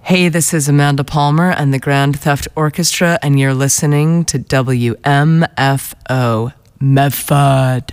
Hey, this is Amanda Palmer and the Grand Theft Orchestra, and you're listening to WMFO Medford.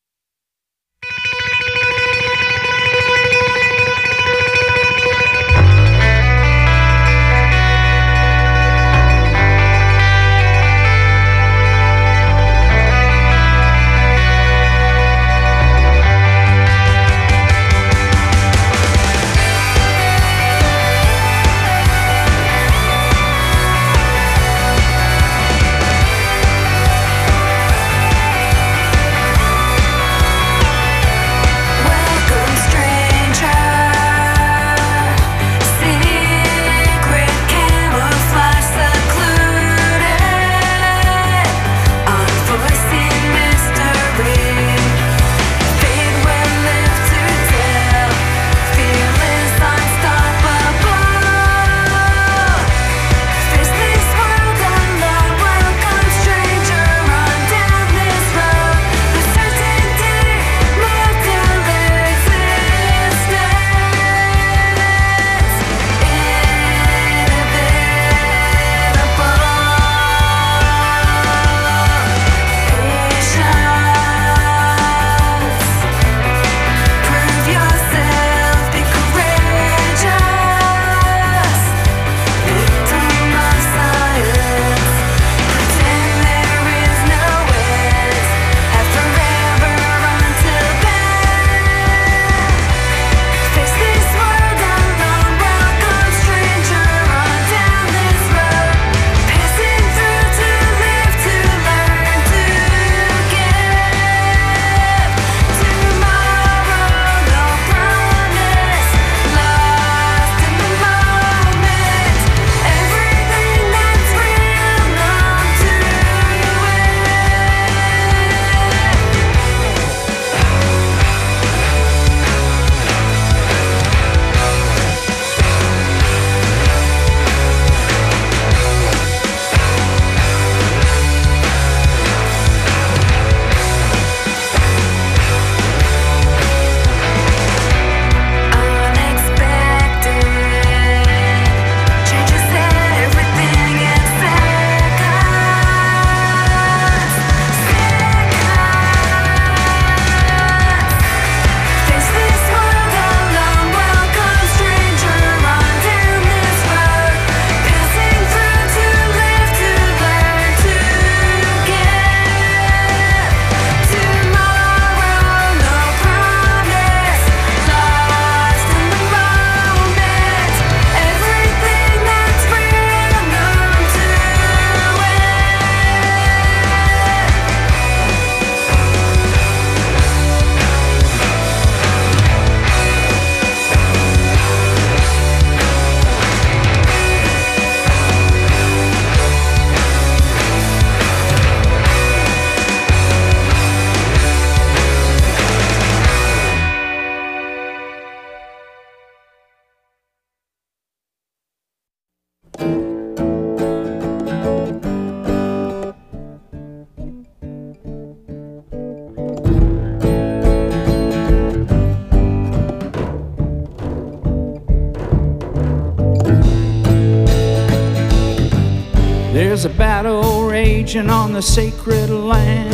There's a battle raging on the sacred land.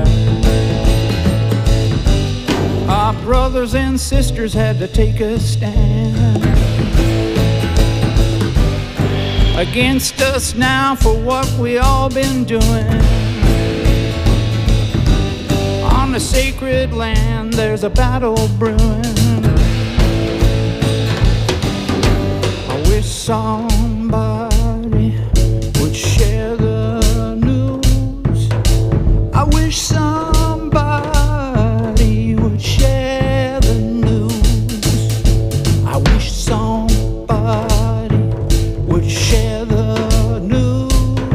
Our brothers and sisters had to take a stand against us now for what we all been doing. On the sacred land there's a battle brewing. I wish somebody would share the news. I wish somebody would share the news. I wish somebody would share the news.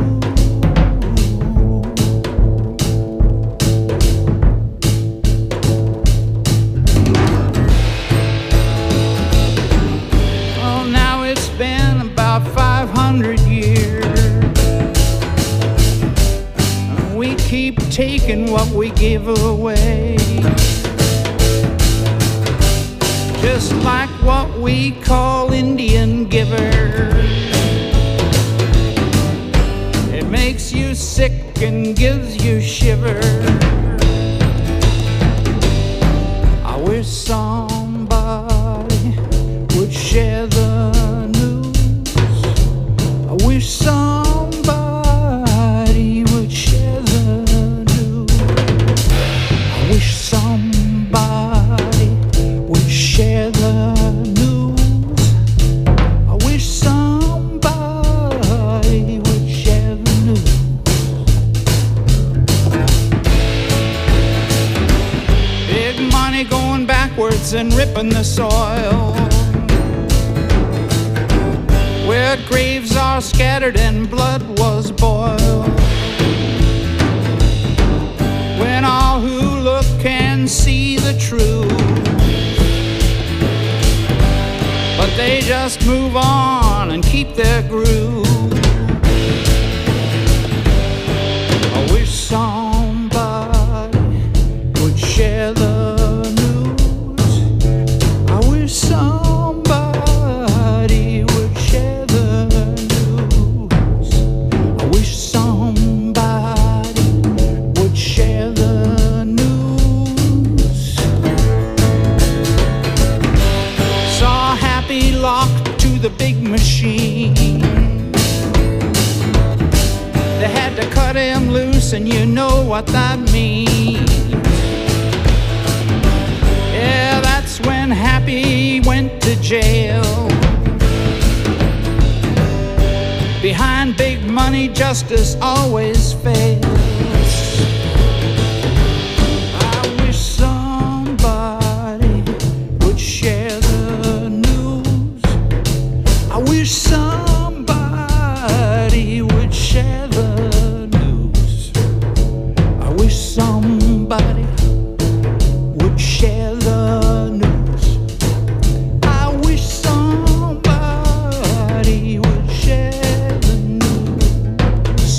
Well, now it's been about 500 years. We keep taking what we give away. just like what we call Indian giver. It makes you sick and gives you shiver. I wish somebody would share the news. I wish somebody would share the news. I wish somebody would share the news. I wish somebody would share the news. Big money going backwards and ripping the soil, where graves are scattered and blood was boiled. When all who look can see the truth, but they just move on and keep their groove. I wish somebody would share the news. I wish somebody would share the news. I wish somebody would share the news. Saw Happy locked to the big machine. They had to cut him loose, and you know what that means. Yeah, that's when Happy went to jail. Behind big money, justice always fails. I wish somebody would share the news. I wish somebody would share the news. I wish somebody would share the news. I wish somebody would share the news.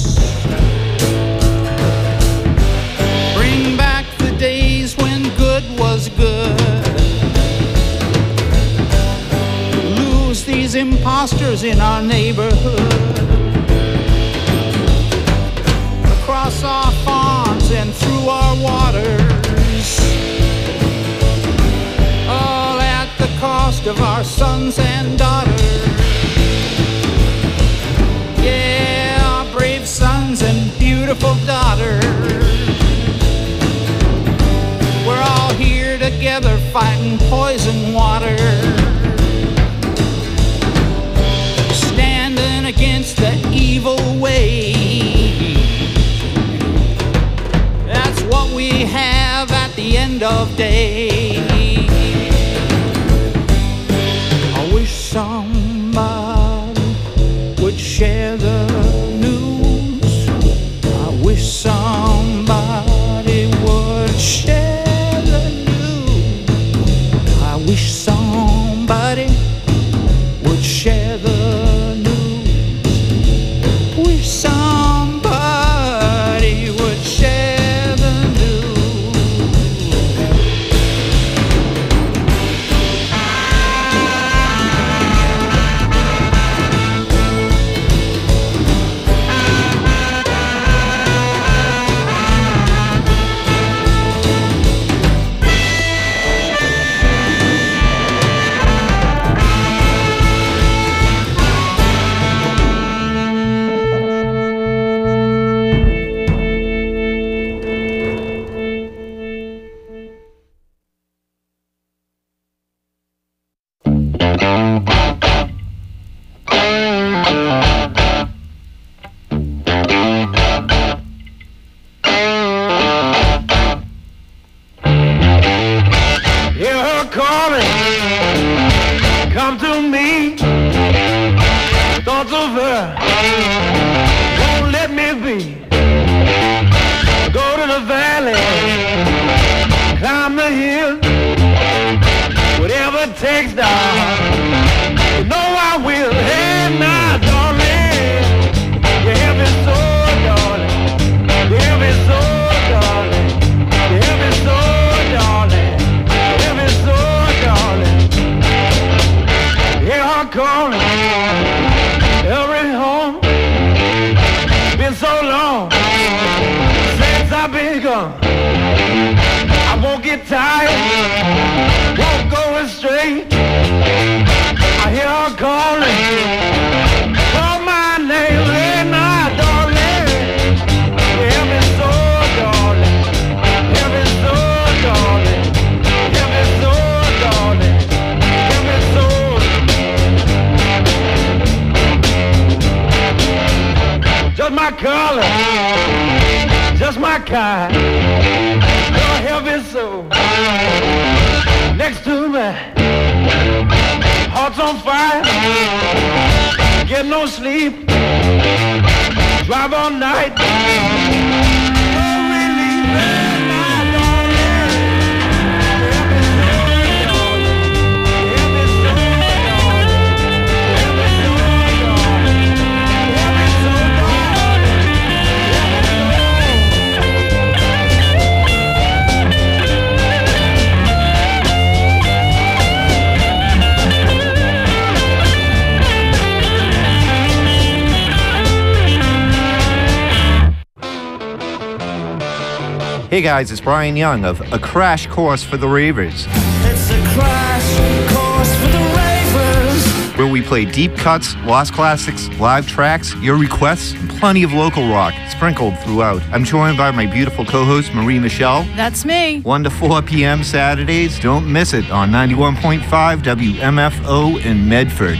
Bring back the days when good was good. Lose these imposters in our neighborhood. Across our farms and through our waters, all at the cost of our sons and daughters. Yeah, our brave sons and beautiful daughters. We're all here together fighting poison water, standing against the evil way. That's what we have at the end of day. I wish somebody would share the news. I wish somebody would share the news. I wish somebody would share the news. Wish somebody would share the news. Darling, long since I've been gone. I won't get tired, won't go astray. I hear her calling, call my name, hey, my darling. Hear me so, darling. Hear me so, darling. Hear me so, darling. Hear me so. Just my color, just my kind. Lord, help me so. Next to me, heart's on fire. Get no sleep. Drive all night. Hey guys, it's Brian Young of A Crash Course for the Ravers. It's a crash course for the Ravers, where we play deep cuts, lost classics, live tracks, your requests, and plenty of local rock sprinkled throughout. I'm joined by my beautiful co-host, Marie Michelle. That's me. 1 to 4 p.m. Saturdays. Don't miss it on 91.5 WMFO in Medford.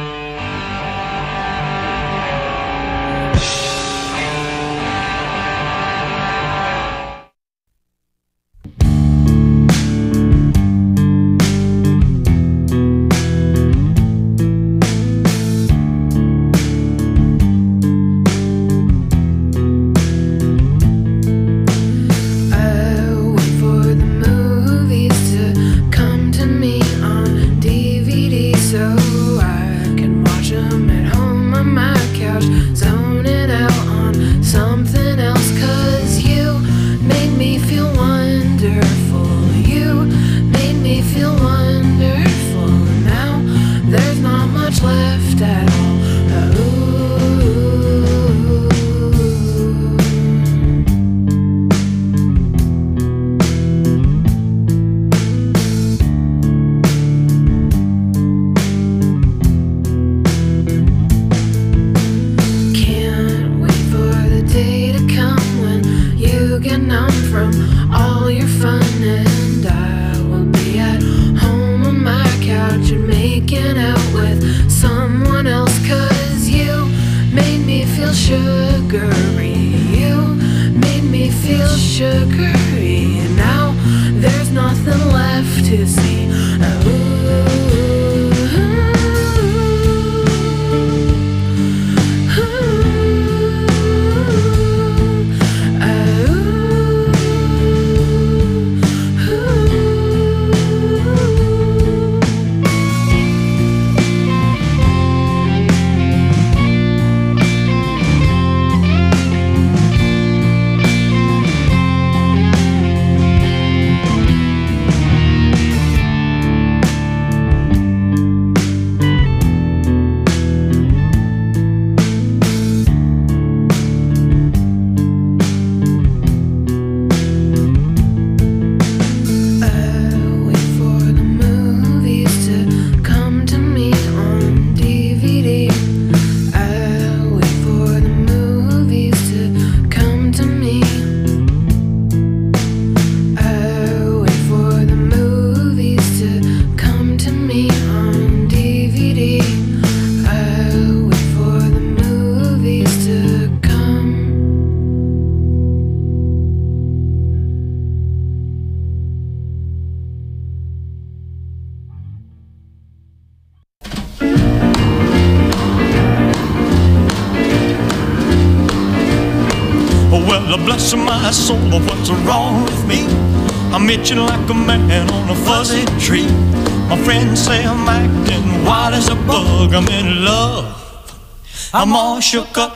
Bless my soul, what's wrong with me? I'm itching like a man on a fuzzy tree. My friends say I'm acting wild as a bug. I'm in love, I'm all shook up.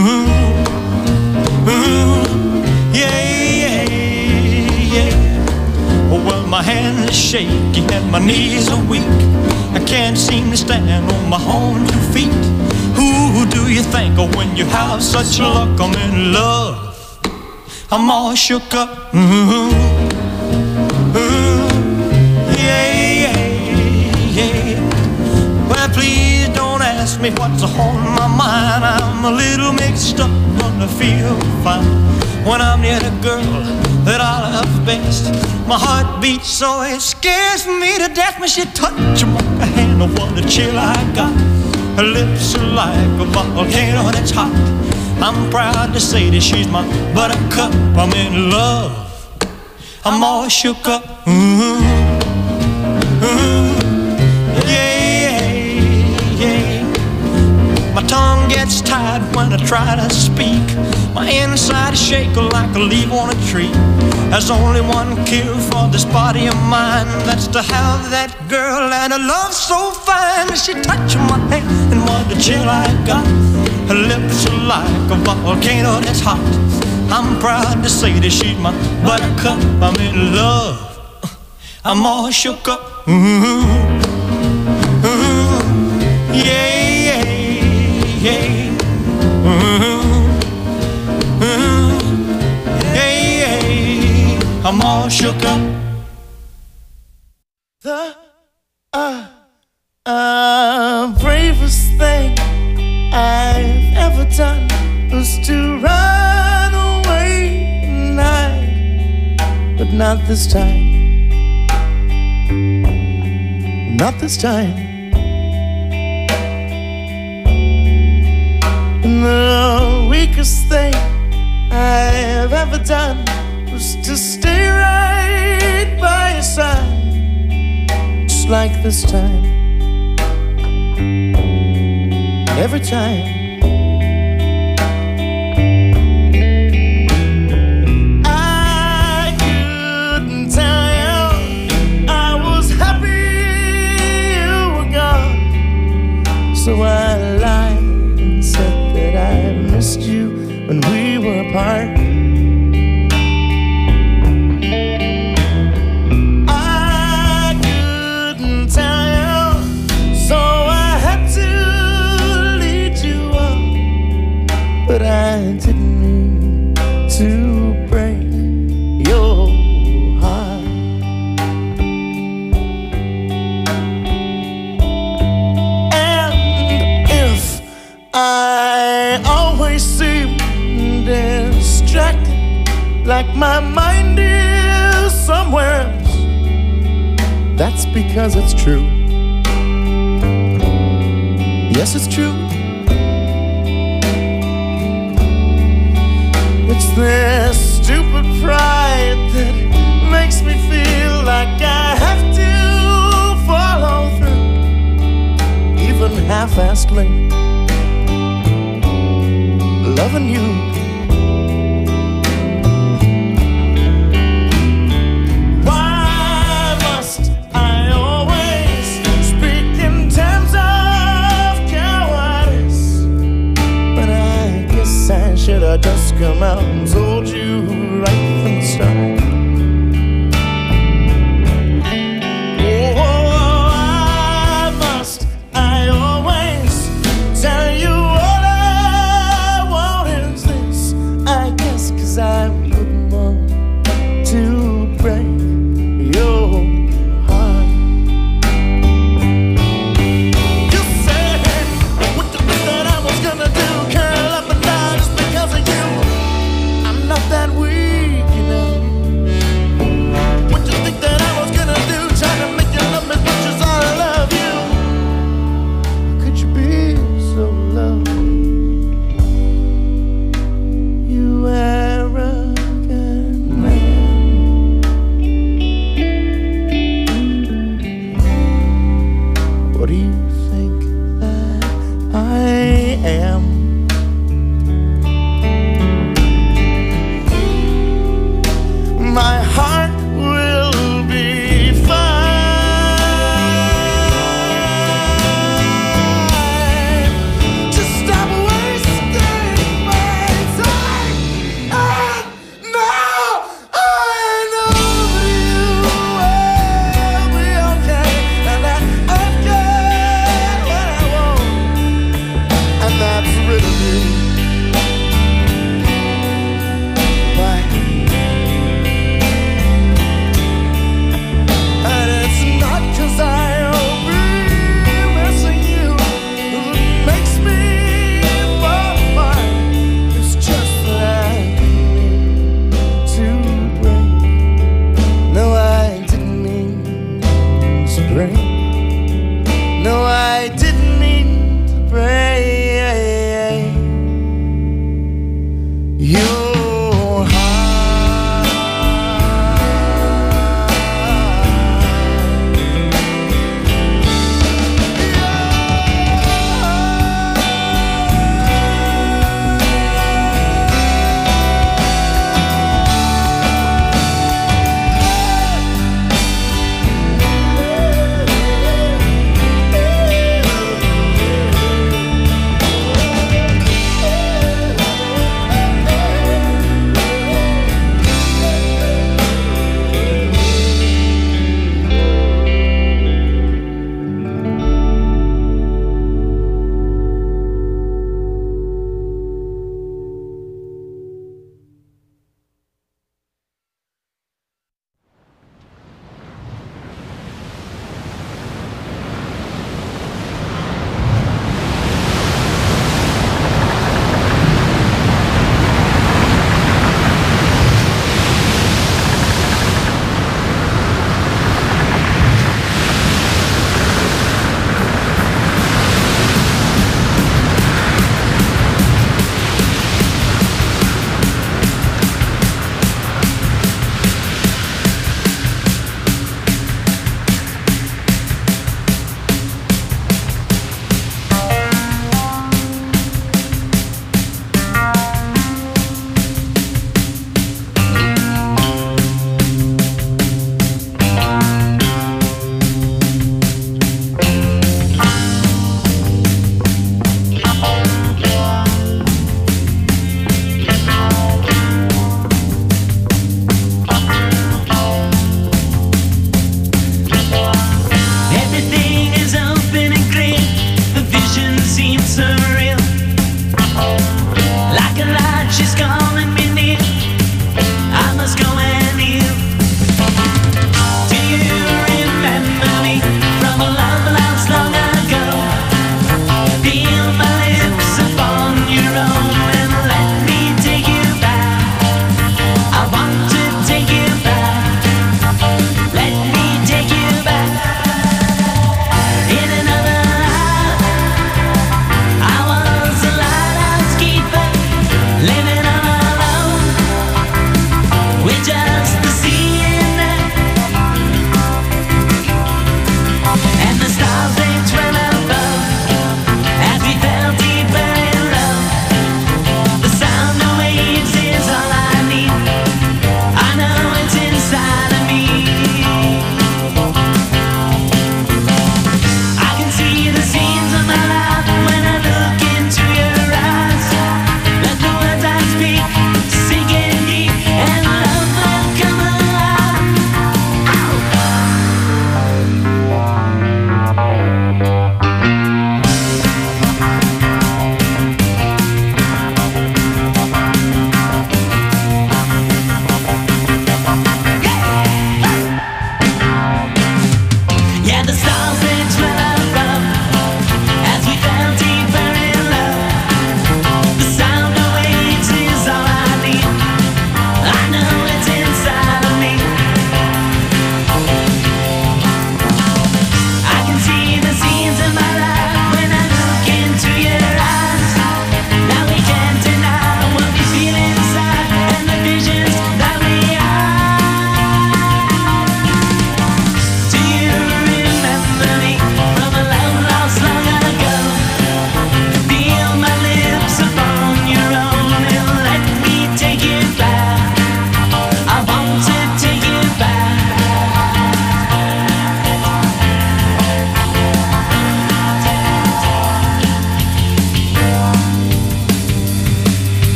Yeah, well, my hands are shaky and my knees are weak. I can't seem to stand on my own 2 feet. Who do you think of when you have such luck, I'm in love. I'm all shook up. Yeah. Well, please don't ask me what's on my mind. I'm a little mixed up, but I feel fine when I'm near the girl that I love best. My heart beats so it scares me to death when she touches my hand. Oh, what a chill I got. Her lips are like a volcano that's hot. I'm proud to say that she's my buttercup. I'm in love. I'm all shook up. Yeah. My tongue gets tied when I try to speak. My inside is shaking like a leaf on a tree. There's only one cure for this body of mine. That's to have that girl and a love so fine. She touched my hand and what a chill I got. Her lips are like a volcano that's hot. I'm proud to say that she's my buttercup. I'm in love. I'm all shook up. Yeah. I'm all shook up. The bravest thing I've ever done was to run away and hide. But not this time. Not this time. And the weakest thing I've ever done was to stay right by your side. Just like this time. Every time. I couldn't tell you I was happy you were gone. So I lied and said that I missed you when we were apart. But I didn't mean to break your heart. And if I always seem distracted, like my mind is somewhere else, that's because it's true. Yes, it's true. It's this stupid pride that makes me feel like I have to follow through, even half-assedly, loving you. Why must I always speak in terms of cowardice? But I guess I should have just come out and told you right from the start. Oh, I always tell you all I want is this.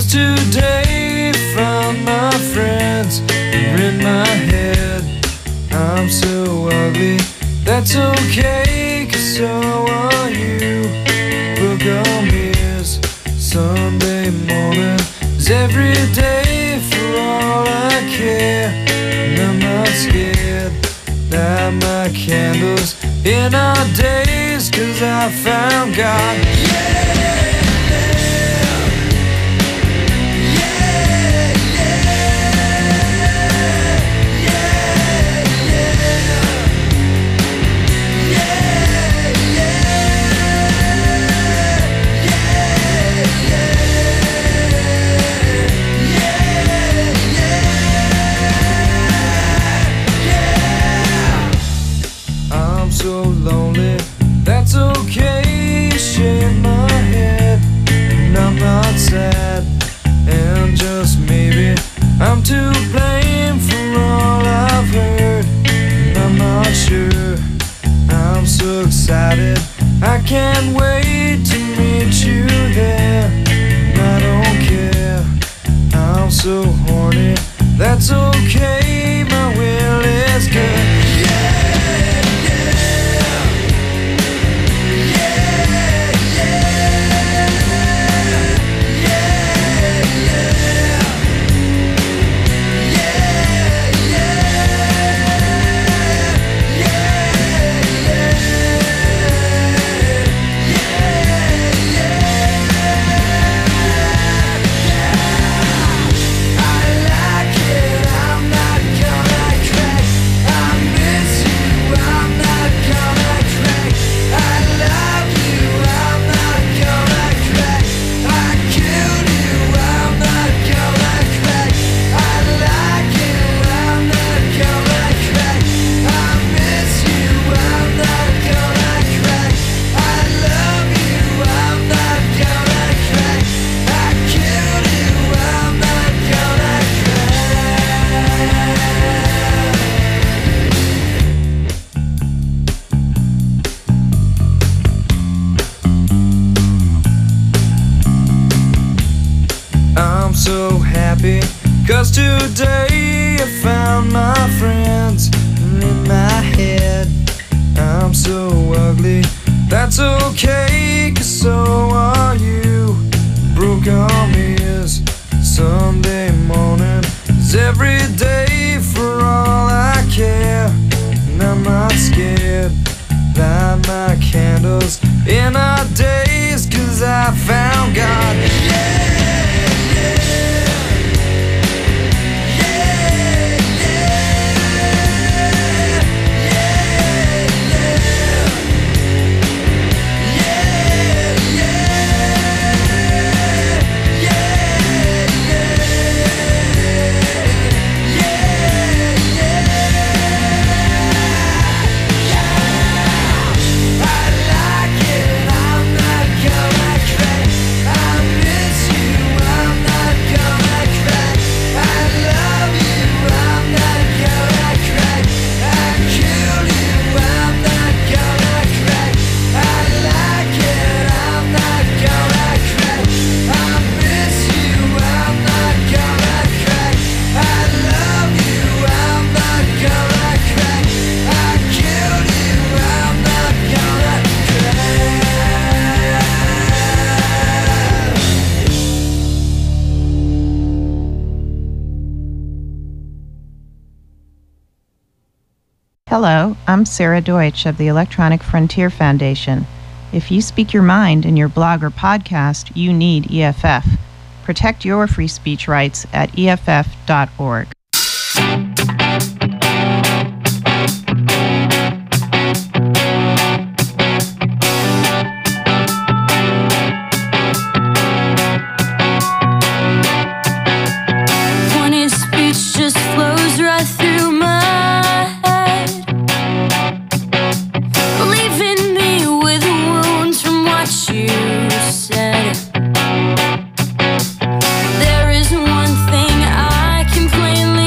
'cause today found my friends are in my head. I'm so ugly, that's okay, 'cause so are you. Book on mirrors, Sunday morning is every day for all I care. And I'm not scared, light my candles in our days, 'cause I found God. So lonely, that's okay, shake my head, and I'm not sad, and just maybe I'm to blame for all I've heard, and I'm not sure, I'm so excited, I can't wait to meet you there, and I don't care, I'm so horny, that's okay, my will is good. So happy, 'cause today I found my friends in my head. I'm so ugly, that's okay, 'cause so are you. Broke arm is Sunday morning is every day for all I care. And I'm not scared, light my candles in our days, 'cause I found God. Hello, I'm Sarah Deutsch of the Electronic Frontier Foundation. If you speak your mind in your blog or podcast, you need EFF. Protect your free speech rights at EFF.org. Pointed speech just flows right through my There is one thing I can plainly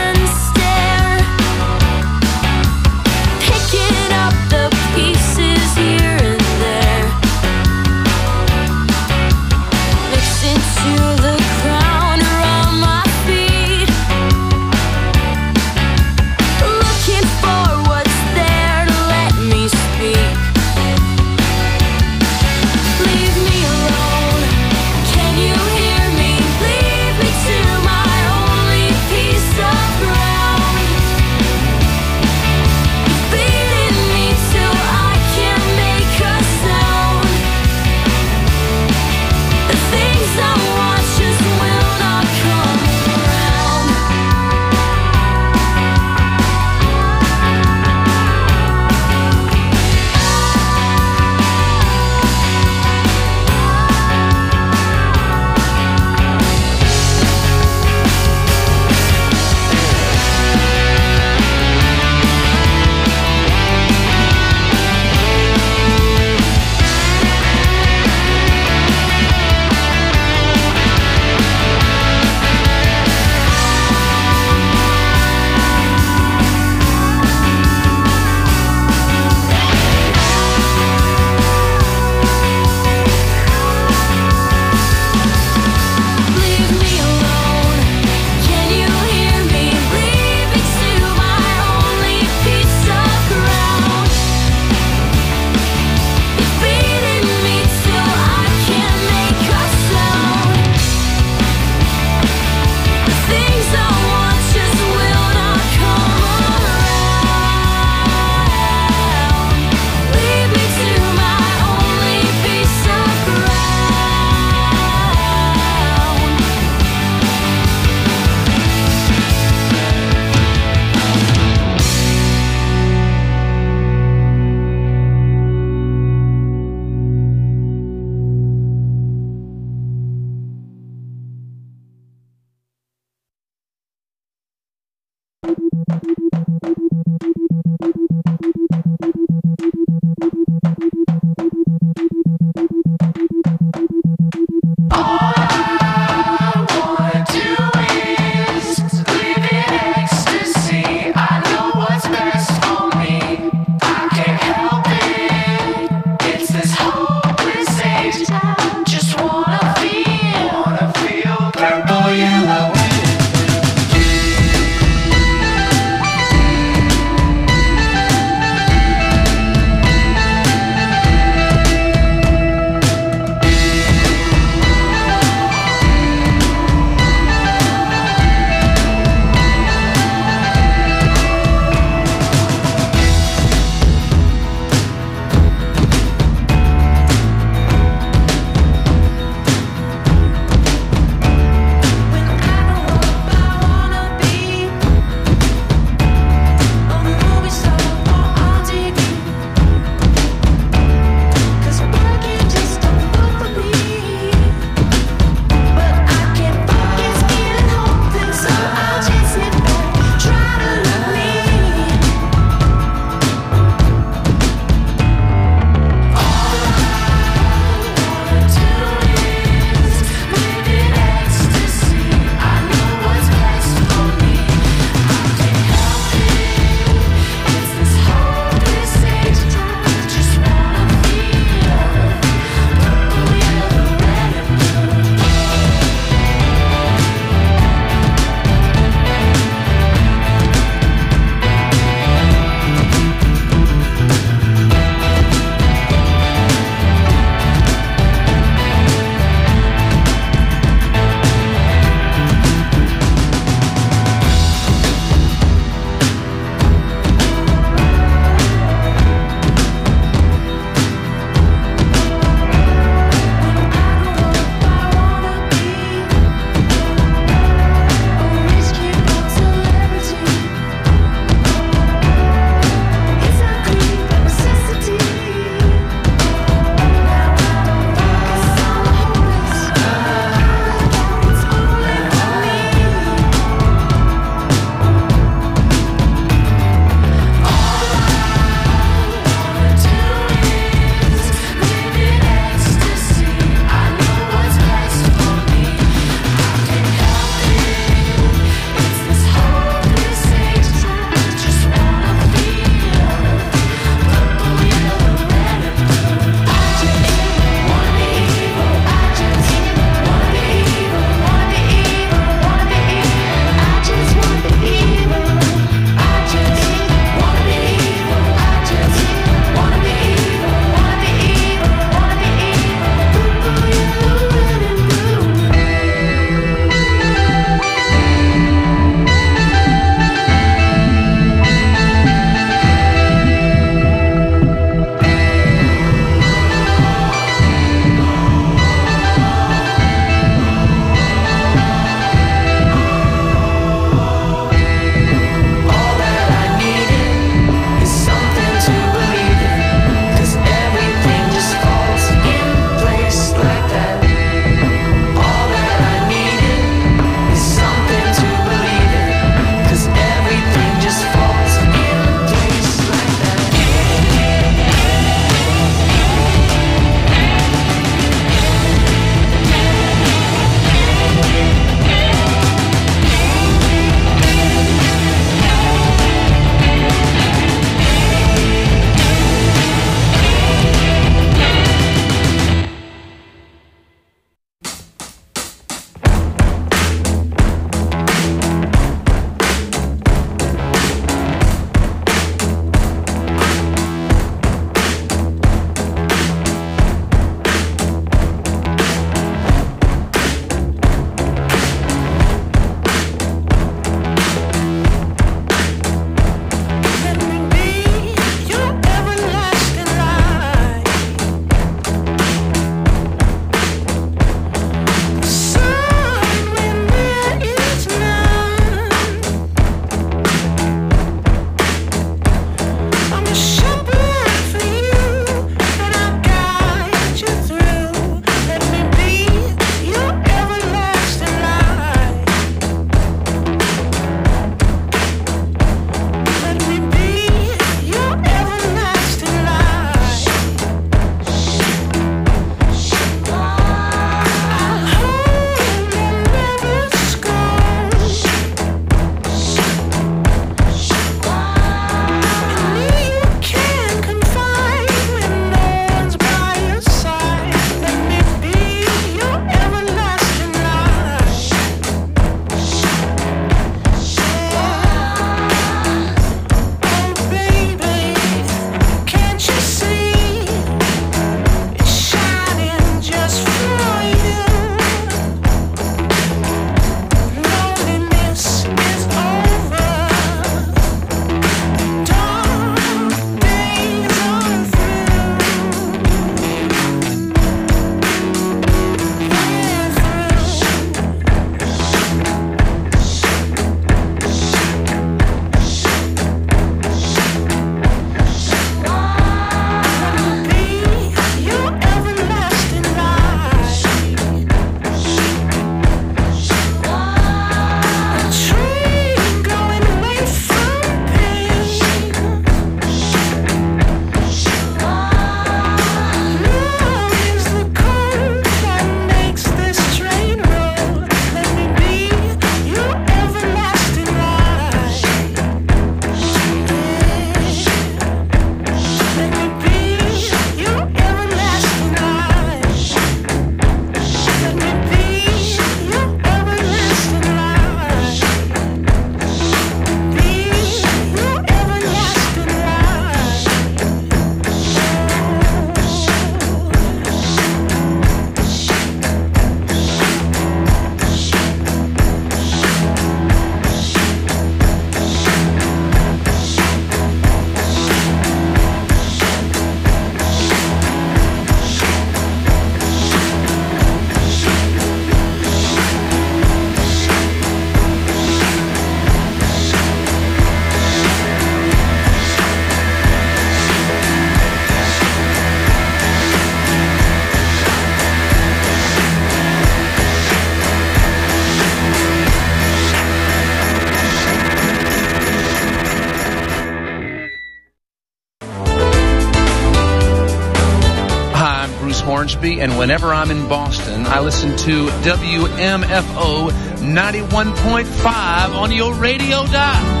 Louis Hornsby, and whenever I'm in Boston, I listen to WMFO 91.5 on your radio dial.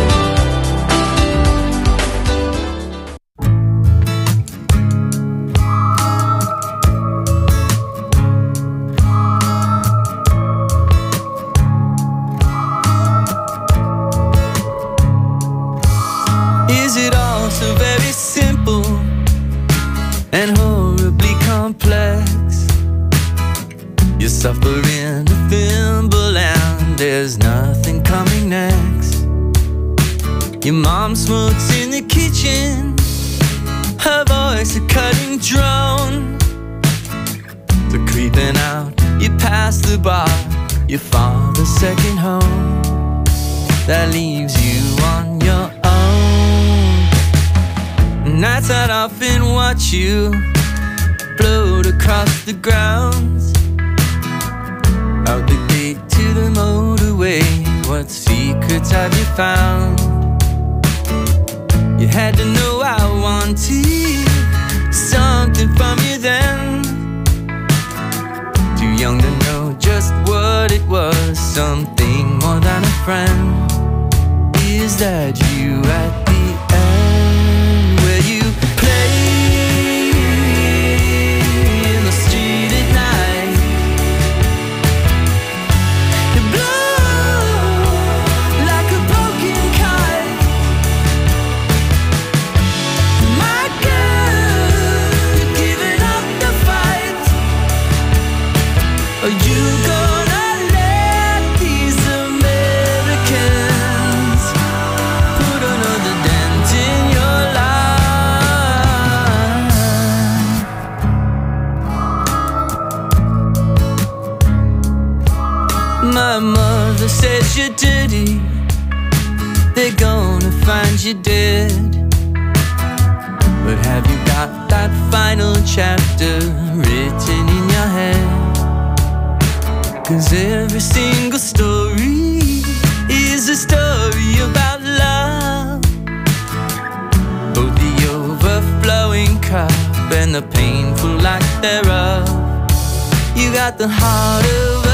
Is it all so very simple and horribly complex? You suffer in a thimble and there's nothing coming next. Your mom smokes in the kitchen, her voice a cutting drone. So creeping out, you pass the bar, your father's second home. That leaves you on your own. Nights I'd often watch you float across the grounds, out the gate to the motorway. What secrets have you found? You had to know I wanted something from you then. Too young to know just what it was, something more than a friend. Is that you at the end, where you play in the street at night? You blow like a broken kite. My girl, you're giving up the fight. Are you gonna let these Americans put another dent in your life? My mother says you're dirty, they're gonna find you dead. But have you got that final chapter written in your head? 'Cause every single story is a story about love, both the overflowing cup and the painful lack thereof. You got the heart of